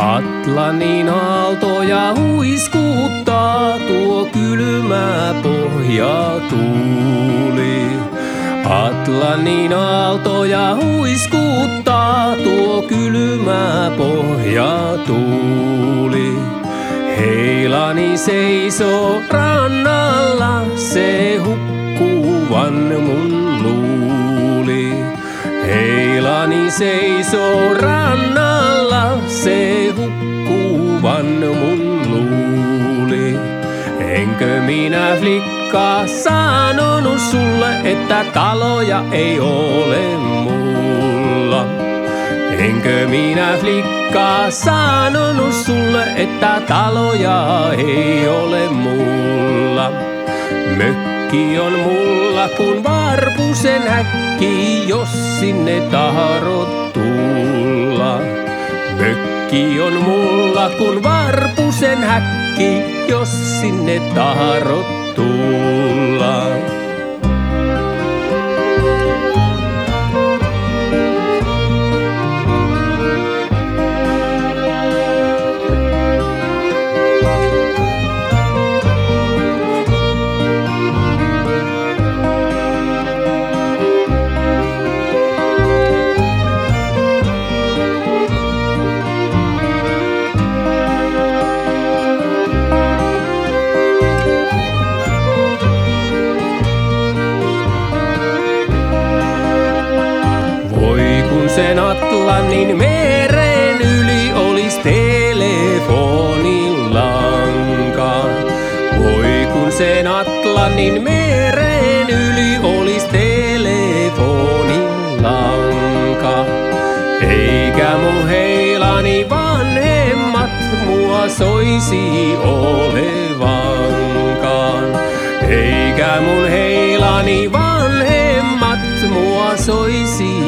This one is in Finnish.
Atlantin aaltoja huiskuttaa tuo kylmä pohjatuuli. Atlantin aaltoja huiskuttaa tuo kylmä pohjatuuli. Heilani seisoo rannalla, se hukkuvan mun luuli. Heilani seisoo rannalla, se hukkuvan mun luuli. Enkö minä flikka sanonut sulle, että taloja ei ole mulla? Enkö minä flikka sanonut sulle, että taloja ei ole mulla? Mökki on mulla kun Varpusen häkki, jos sinne tahdot tulla. Mökki on mulla kun Varpusen häkki, jos sinne tahdot tulla. Sen Atlantin meren yli olis telefonin lanka. Voi kun sen Atlantin meren yli olis telefonin lanka. Eikä mun heilani vanhemmat mua soisi olevankaan. Eikä mun heilani vanhemmat mua soisi